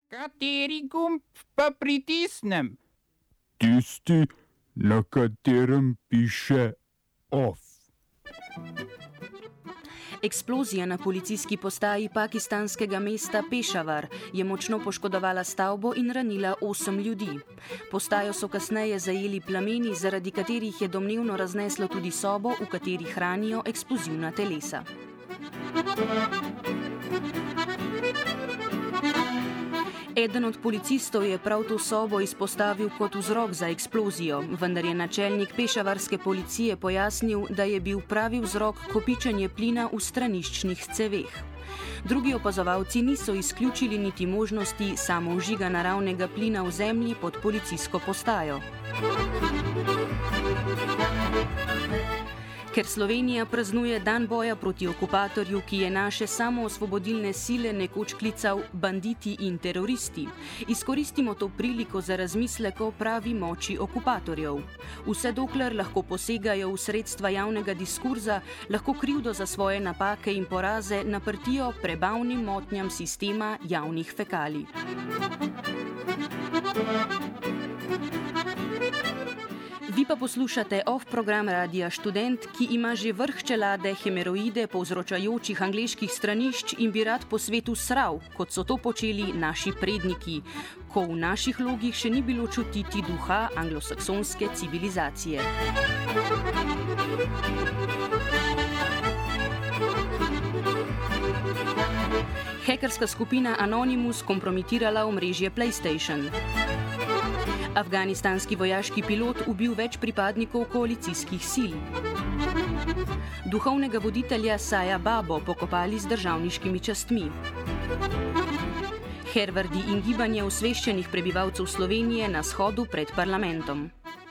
Kateri gumb pa pritisnem? Tisti, na katerem piše OFF. Eksplozija na policijski postaji pakistanskega mesta Pešavar je močno poškodovala stavbo in ranila 8 ljudi. Postajo so kasneje zajeli plameni, zaradi katerih je domnevno razneslo tudi sobo, v kateri hranijo eksplozivna telesa. Eden od policistov je prav to sobo izpostavil kot vzrok za eksplozijo, vendar je načelnik pešavarske policije pojasnil, da je bil pravi vzrok kopičenje plina v straniščnih ceveh. Drugi opazovalci niso izključili niti možnosti samovžiga naravnega plina v zemlji pod policijsko postajo. Ker Slovenija praznuje dan boja proti okupatorju, ki je naše samoosvobodilne sile nekoč klical banditi in teroristi, izkoristimo to priliko za razmislek o pravi moči okupatorjev. Vse dokler lahko posegajo v sredstva javnega diskurza, lahko krivdo za svoje napake in poraze naprtijo prebavnim motnjam sistema javnih fekalij. Vi pa poslušate OFF program Radia Študent, ki ima že vrh čelade hemeroide povzročajočih angleških stranišč in bi rad po svetu sral, kot so to počeli naši predniki, ko v naših logih še ni bilo čutiti duha anglosaksonske civilizacije. Hekerska skupina Anonymous kompromitirala omrežje PlayStation. Afganistanski vojaški pilot ubil več pripadnikov koalicijskih sil. Duhovnega voditelja Saja Babo pokopali z državniškimi častmi. Hervardi in gibanje osveščenih prebivalcev Slovenije na shodu pred parlamentom.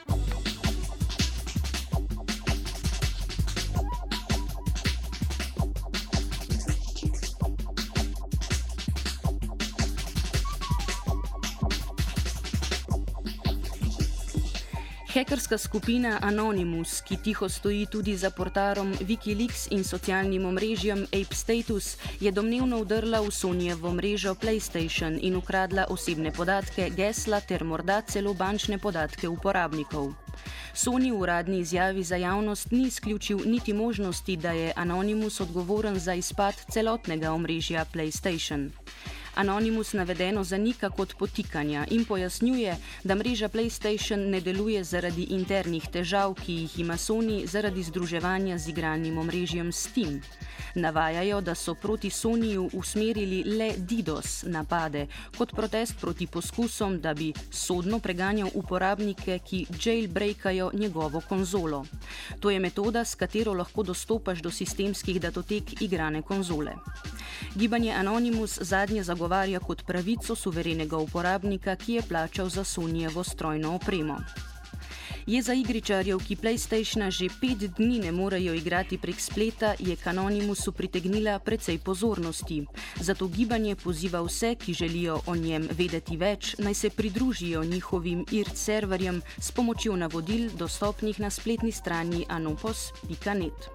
Hekerska skupina Anonymous, ki tiho stoji tudi za portalom Wikileaks in socialnim omrežjem Ape Status, je domnevno vdrla v Sonyjevo mrežo PlayStation in ukradla osebne podatke, gesla ter morda celo bančne podatke uporabnikov. Sony v uradni izjavi za javnost ni izključil niti možnosti, da je Anonymous odgovoren za izpad celotnega omrežja PlayStation. Anonymous navedeno zanika kot podtikanja in pojasnjuje, da mreža PlayStation ne deluje zaradi internih težav, ki jih ima Sony zaradi združevanja z igralnim omrežjem Steam. Navajajo, da so proti Sonyju usmerili le DDoS napade, kot protest proti poskusom, da bi sodno preganjal uporabnike, ki jailbreakajo njegovo konzolo. To je metoda, s katero lahko dostopaš do sistemskih datotek igrane konzole. Gibanje Anonymous zadnje zagovarja kot pravico suverenega uporabnika, ki je plačal za Sonyjevo strojno opremo. Jeza igričarjev, ki PlayStationa že 5 dni ne morejo igrati prek spleta, je k Anonymousu pritegnila precej pozornosti. Zato gibanje poziva vse, ki želijo o njem vedeti več, naj se pridružijo njihovim IRC serverjem s pomočjo navodil dostopnih na spletni strani anopos.net.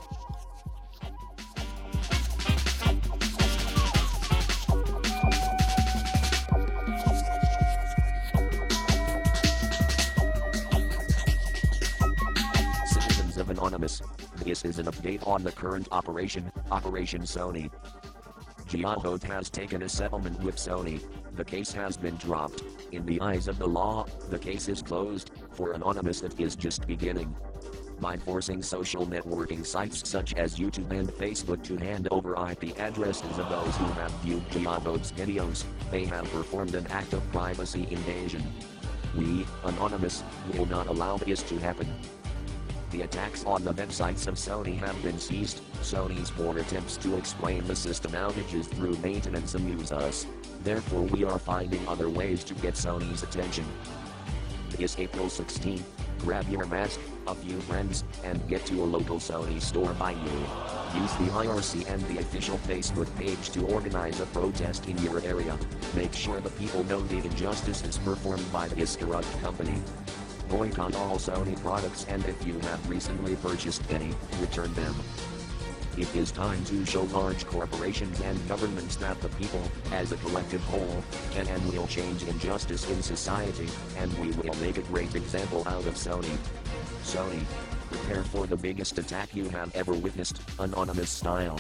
Anonymous. This is an update on the current Operation Sony. Jihad has taken a settlement with Sony. The case has been dropped. In the eyes of the law, the case is closed. For Anonymous, it is just beginning. By forcing social networking sites such as YouTube and Facebook to hand over IP addresses of those who have viewed Jihad's videos, they have performed an act of privacy invasion. We, Anonymous, will not allow this to happen. The attacks on the websites of Sony have been ceased. Sony's poor attempts to explain the system outages through maintenance amuse us. Therefore, we are finding other ways to get Sony's attention. This April 16th, grab your mask, a few friends, and get to a local Sony store by you. Use the IRC and the official Facebook page to organize a protest in your area. Make sure the people know the injustices performed by this corrupt company. Boycott all Sony products, and if you have recently purchased any, return them. It is time to show large corporations and governments that the people, as a collective whole, can and will change injustice in society, and we will make a great example out of Sony. Sony, prepare for the biggest attack you have ever witnessed, anonymous style.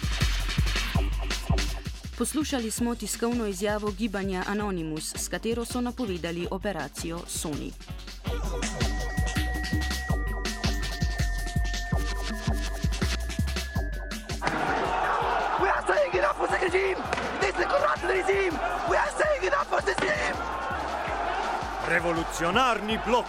Poslušali smo tiskovno izjavo gibanja Anonymous, s katero so napovedali operacijo Sony. Revolucionarni blok!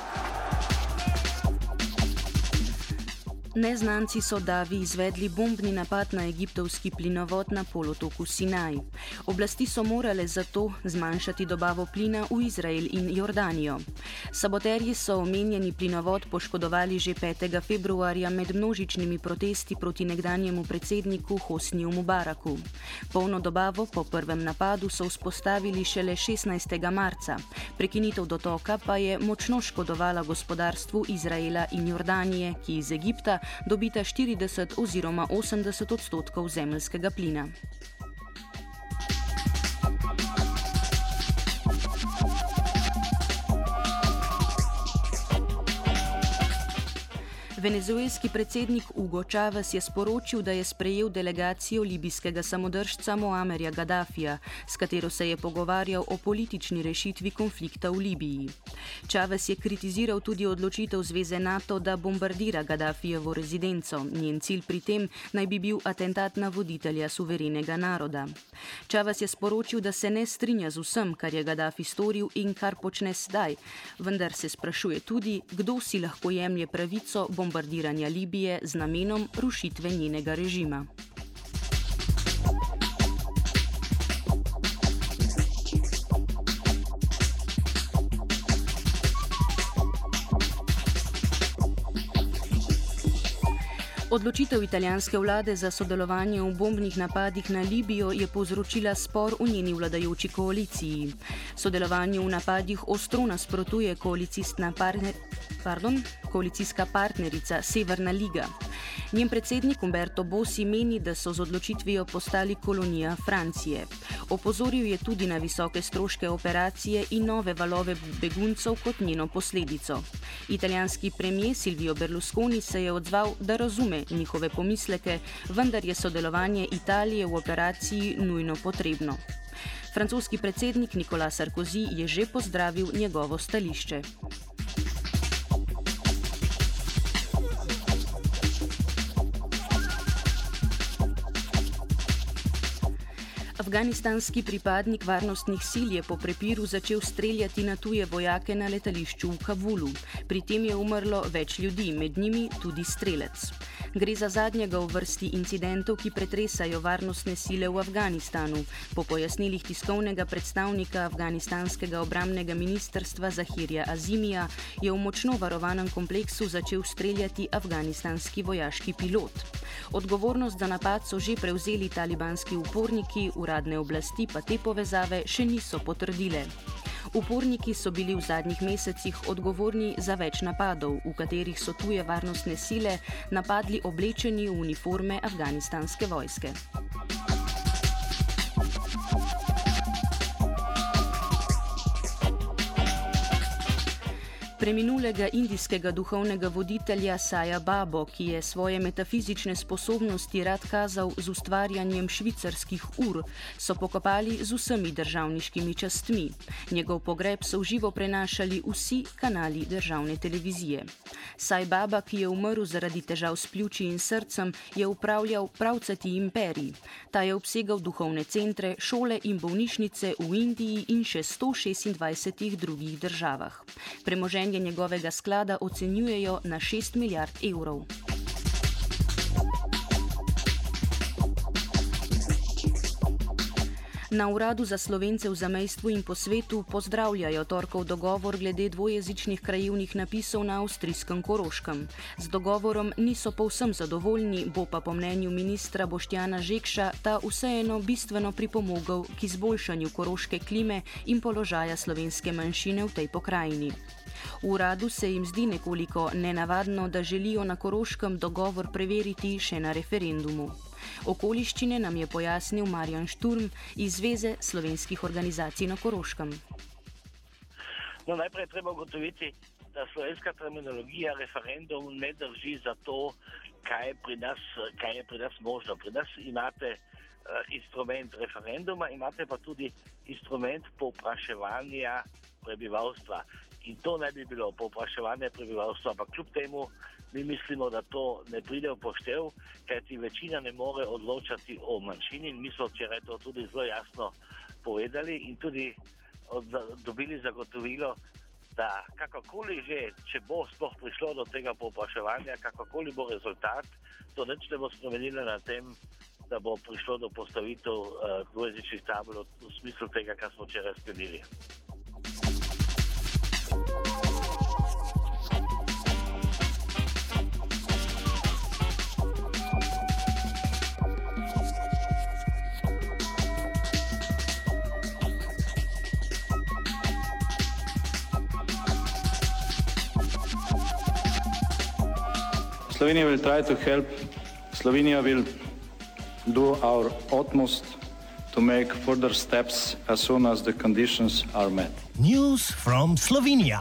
Neznanci so davi izvedli bombni napad na egiptovski plinovod na polotoku Sinaj. Oblasti so morale zato zmanjšati dobavo plina v Izrael in Jordanijo. Saboterji so omenjeni plinovod poškodovali že 5. februarja med množičnimi protesti proti nekdanjemu predsedniku Hosniju Mubaraku. Polno dobavo po prvem napadu so vzpostavili šele 16. marca. Prekinitev dotoka pa je močno škodovala gospodarstvu Izraela in Jordanije, ki iz Egipta dobita 40 oziroma 80% zemeljskega plina. Venezuelski predsednik Hugo Chávez je sporočil, da je sprejel delegacijo libijskega samodržca Moamerja Gaddafija, s katero se je pogovarjal o politični rešitvi konflikta v Libiji. Chávez je kritiziral tudi odločitev Zveze NATO, da bombardira Gaddafijevo rezidenco. Njen cilj pri tem naj bi bil atentat na voditelja suverenega naroda. Chávez je sporočil, da se ne strinja z vsem, kar je Gaddafi storil in kar počne sedaj, vendar se sprašuje tudi, kdo si lahko jemlje pravico bombardiranja Libije z namenom rušitve njenega režima. Odločitev italijanske vlade za sodelovanje v bombnih napadih na Libijo je povzročila spor v njeni vladajoči koaliciji. Sodelovanju v napadih ostro nasprotuje koalicijska partnerica Severna Liga. Njen predsednik Umberto Bossi meni, da so z odločitvijo postali kolonija Francije. Opozoril je tudi na visoke stroške operacije in nove valove beguncev kot njeno posledico. Italijanski premijer Silvio Berlusconi se je odzval, da razume njihove pomisleke, vendar je sodelovanje Italije v operaciji nujno potrebno. Francoski predsednik Nicolas Sarkozy je že pozdravil njegovo stališče. Afganistanski pripadnik varnostnih sil je po prepiru začel streljati na tuje vojake na letališču v Kabulu. Pri tem je umrlo več ljudi, med njimi tudi strelec. Gre za zadnjega v vrsti incidentov, ki pretresajo varnostne sile v Afganistanu. Po pojasnilih tiskovnega predstavnika afganistanskega obrambnega ministrstva Zahirja Azimija je v močno varovanem kompleksu začel streljati afganistanski vojaški pilot. Odgovornost za napad so že prevzeli talibanski uporniki, uradne oblasti pa te povezave še niso potrdile. Uporniki so bili v zadnjih mesecih odgovorni za več napadov, v katerih so tuje varnostne sile napadli oblečeni v uniforme afganistanske vojske. Preminulega indijskega duhovnega voditelja Saja Babo, ki je svoje metafizične sposobnosti rad kazal z ustvarjanjem švicarskih ur, so pokopali z vsemi državniškimi častmi. Njegov pogreb so v živo prenašali vsi kanali državne televizije. Saj Baba, ki je umrl zaradi težav s pljuči in srcem, je upravljal pravcati imperij. Ta je obsegal duhovne centre, šole in bolnišnice v Indiji in še 126 drugih državah. Premoženje njegovega sklada ocenjujejo na 6 milijard evrov. Na Uradu za Slovence v zamejstvu in po svetu pozdravljajo torkov dogovor glede dvojezičnih krajevnih napisov na avstrijskem Koroškem. Z dogovorom niso povsem zadovoljni, bo pa po mnenju ministra Boštjana Žekša ta vseeno bistveno pripomogel k izboljšanju koroške klime in položaja slovenske manjšine v tej pokrajini. V uradu se jim zdi nekoliko nenavadno, da želijo na Koroškem dogovor preveriti še na referendumu. Okoliščine nam je pojasnil Marjan Šturm iz Zveze slovenskih organizacij na Koroškem. No, najprej treba ugotoviti, da slovenska terminologija referendum ne drži za to, kaj je pri nas možno. Pri nas imate instrument referenduma, imate pa tudi instrument povpraševanja prebivalstva. In to ne bi bilo povpraševanje prebivalstva, ampak kljub temu mi mislimo, da to ne pride v poštev, kajti večina ne more odločati o manjšini. Mi smo včeraj to tudi zelo jasno povedali in tudi dobili zagotovilo, da kakorkoli že, če bo sploh prišlo do tega povpraševanja, kakorkoli bo rezultat, to nič ne bo spremenilo na tem, da bo prišlo do postavitev dvojezičnih tabel v smislu tega, kar smo včeraj sklenili. Slovenia will try to help. Slovenia will do our utmost to make further steps as soon as the conditions are met. News from Slovenia.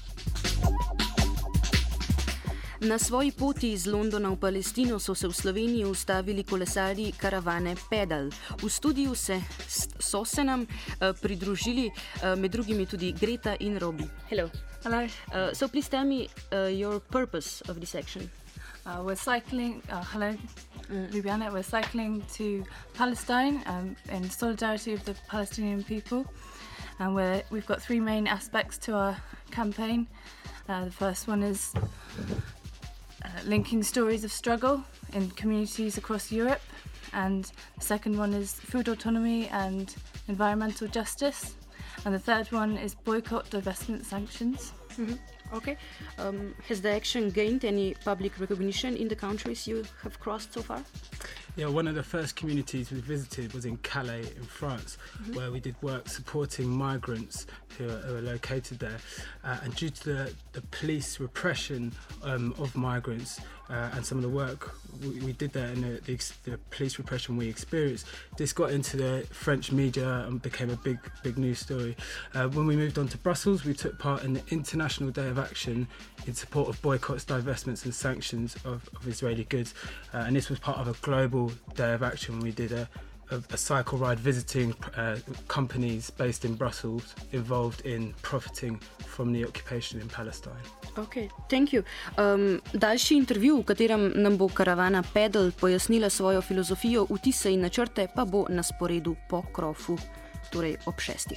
Na svoji poti iz Londona v Palestino so se v Sloveniji ustavili kolesarji karavane Pedal. V studiu so se nam pridružili med drugimi tudi Greta in Robi. Hello. Hello. So please tell me your purpose of this action. We're cycling, hello, Ljubljana. We're cycling to Palestine in solidarity with the Palestinian people. And we've got three main aspects to our campaign. The first one is linking stories of struggle in communities across Europe. And the second one is food autonomy and environmental justice. And the third one is boycott, divestment, sanctions. Mm-hmm. Okay. Has the action gained any public recognition in the countries you have crossed so far? Yeah, one of the first communities we visited was in Calais in France, where we did work supporting migrants who are located there. And due to the police repression of migrants and some of the work we did there and the police repression we experienced, this got into the French media and became a big news story. When we moved on to Brussels, we took part in the International Day of Action in support of boycotts, divestments and sanctions of Israeli goods. And this was part of a global day of action. We did a cycle ride visiting companies based in Brussels involved in profiting from the occupation in Palestine. Okay, thank you. Daljši intervju, v katerem nam bo karavana Pedal pojasnila svojo filozofijo, vtise in načrte, pa bo na sporedu po krofu, torej ob 6.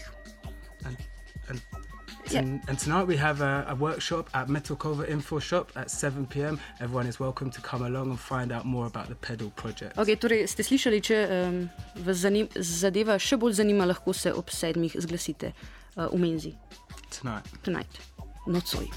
And tonight we have a workshop at Metalkova Info Shop at 7 p.m. Everyone is welcome to come along and find out more about the Pedal project. Okay, torej ste slišali, če vas zadeva še bolj zanima, lahko se ob 7 zglasite v menzi. Tonight. Nocoj.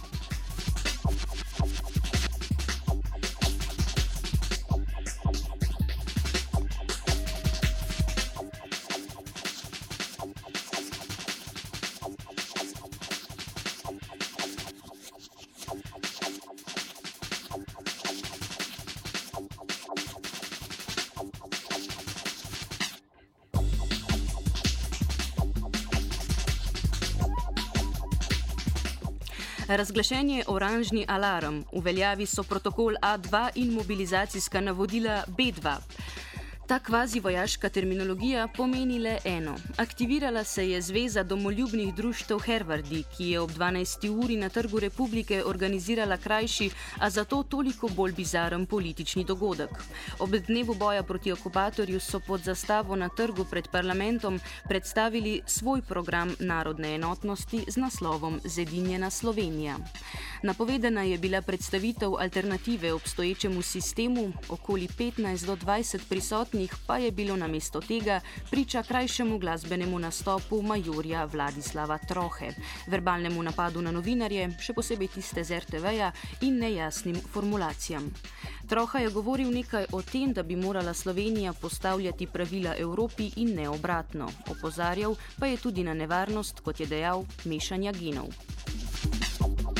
Razglašen je oranžni alarm, v veljavi so protokol A2 in mobilizacijska navodila B2. Ta kvazi vojaška terminologija pomeni le eno. Aktivirala se je Zveza domoljubnih društev Hervardi, ki je ob 12. uri na Trgu Republike organizirala krajši, a zato toliko bolj bizaren politični dogodek. Ob dnevu boja proti okupatorju so pod zastavo na trgu pred parlamentom predstavili svoj program narodne enotnosti z naslovom Zedinjena Slovenija. Napovedana je bila predstavitev alternative obstoječemu sistemu, okoli 15 do 20 prisotnih pa je bilo namesto tega priča krajšemu glasbenemu nastopu majorja Vladislava Trohe, verbalnemu napadu na novinarje, še posebej tiste z RTV-ja in nejasnim formulacijam. Troha je govoril nekaj o tem, da bi morala Slovenija postavljati pravila Evropi in ne obratno. Opozarjal pa je tudi na nevarnost, kot je dejal, mešanja genov.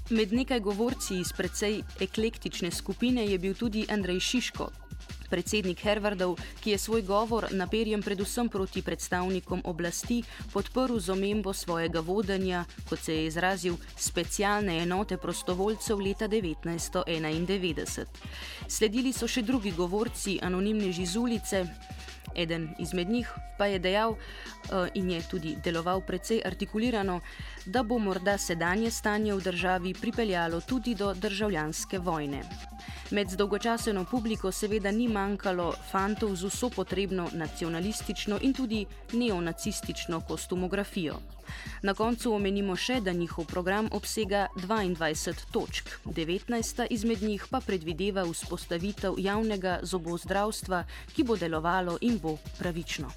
Med nekaj govorci iz precej eklektične skupine je bil tudi Andrej Šiško, predsednik Harvardov, ki je svoj govor naperjen predvsem proti predstavnikom oblasti podprl z omembo svojega vodenja, kot se je izrazil, specialne enote prostovoljcev leta 1991. Sledili so še drugi govorci, anonimneži z ulice. Eden izmed njih pa je dejal in je tudi deloval precej artikulirano, da bo morda sedanje stanje v državi pripeljalo tudi do državljanske vojne. Med zdolgočaseno publiko seveda ni manjkalo fantov z vso potrebno nacionalistično in tudi neonacistično kostumografijo. Na koncu omenimo še, da njihov program obsega 22 točk, 19 izmed njih pa predvideva vzpostavitev javnega zobozdravstva, ki bo delovalo in bo pravično.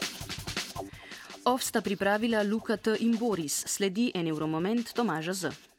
Sta pripravila Luka T. in Boris, sledi en Euromoment Tomaža Z.